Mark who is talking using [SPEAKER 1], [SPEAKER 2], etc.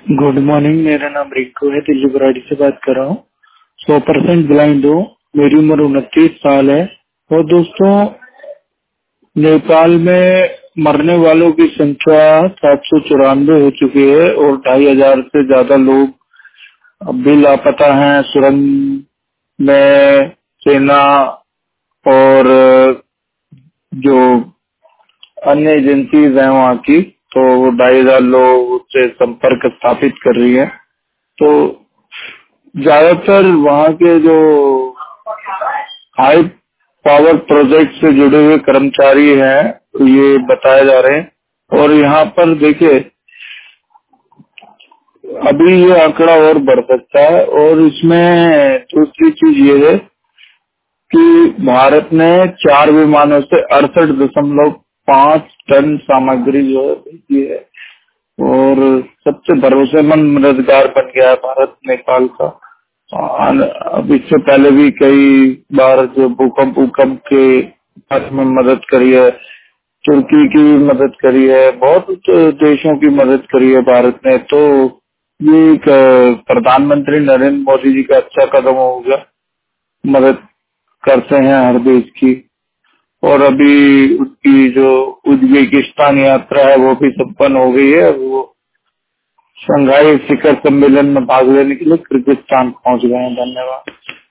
[SPEAKER 1] Good morning. मेरा नाम रिंकू है, दिल्ली बराड़ी से बात कर रहा हूँ। 100% ब्लाइंड हूँ। मेरी उम्र 29 साल है। और दोस्तों, नेपाल में मरने वालों की संख्या 794 हो चुकी है और 2500 से ज्यादा लोग अब भी लापता हैं। सुरंग में सेना और जो अन्य एजेंसीज हैं वहाँ की, तो 2500 लोग से संपर्क स्थापित कर रही है। तो ज्यादातर वहाँ के जो हाई पावर प्रोजेक्ट से जुड़े हुए कर्मचारी हैं, ये बताए जा रहे हैं। और यहाँ पर देखिए, अभी ये आंकड़ा और बढ़ सकता है। और इसमें दूसरी चीज ये है कि भारत ने 4 विमानों से 68.5 टन सामग्री जो है भेजी है। और सबसे भरोसेमंद मददगार बन गया है भारत नेपाल का। अब इससे पहले भी कई बार जो भूकंप के बारे में मदद करी है, तुर्की की भी मदद करी है, बहुत देशों की मदद करी है भारत ने। तो ये एक प्रधानमंत्री नरेंद्र मोदी जी का अच्छा कदम होगा। मदद करते हैं हर देश की। और अभी उनकी जो उज्बेकिस्तान यात्रा है वो भी संपन्न हो गई है। वो शंघाई शिखर सम्मेलन में भाग लेने के लिए किर्गिस्तान पहुंच गए हैं। धन्यवाद।